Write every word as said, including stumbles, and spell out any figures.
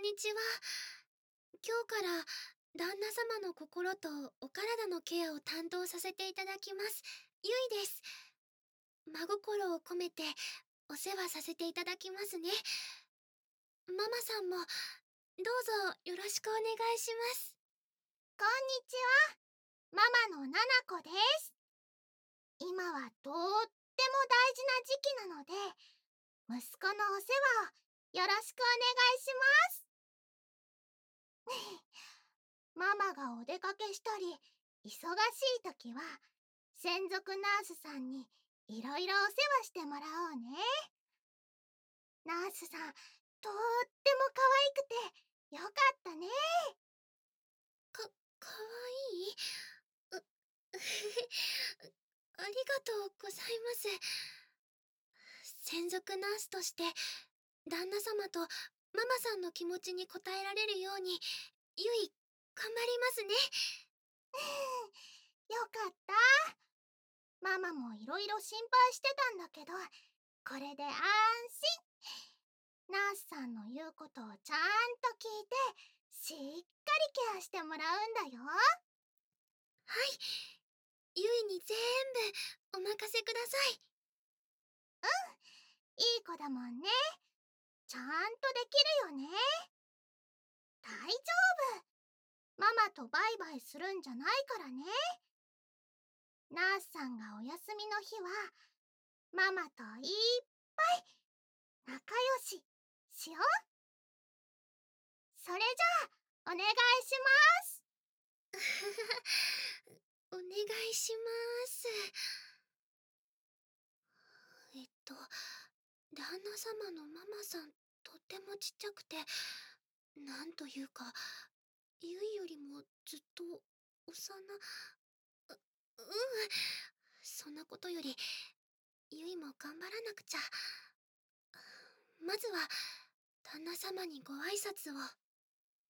んにちは。今日から旦那様の心とお体のケアを担当させていただきます。ゆいです。真心を込めてお世話させていただきますね。ママさんもどうぞよろしくお願いします。 こんにちは。ママのななこです。今はとっても大事な時期なので、息子のお世話をよろしくお願いします。ママがお出かけしたり、忙しいときは、専属ナースさんにいろいろお世話してもらおうね。ナースさん、とっても可愛くてよかったね。 か、かわいい。う、ありがとうございます。専属ナースとして旦那様とママさんの気持ちに応えられるように、ゆい、頑張りますね。 よかった。ママもいろいろ心配してたんだけど、これで安心。ナースさんの言うことをちゃんと聞いて、しっかりケアしてもらうんだよ。 はい。ゆいに全部お任せください。 いい子だもんね。ちゃんとできるよね。大丈夫。ママとバイバイするんじゃないからね。ナースさんがお休みの日は、ママといっぱい仲良ししよう。それじゃあ、お願いします。 お願いします。えっと、旦那様のママさん、とってもちっちゃくて、なんというか、ゆいよりもずっと幼、う、うん。そんなことより、ゆいも頑張らなくちゃ。まずは、旦那様にご挨拶を。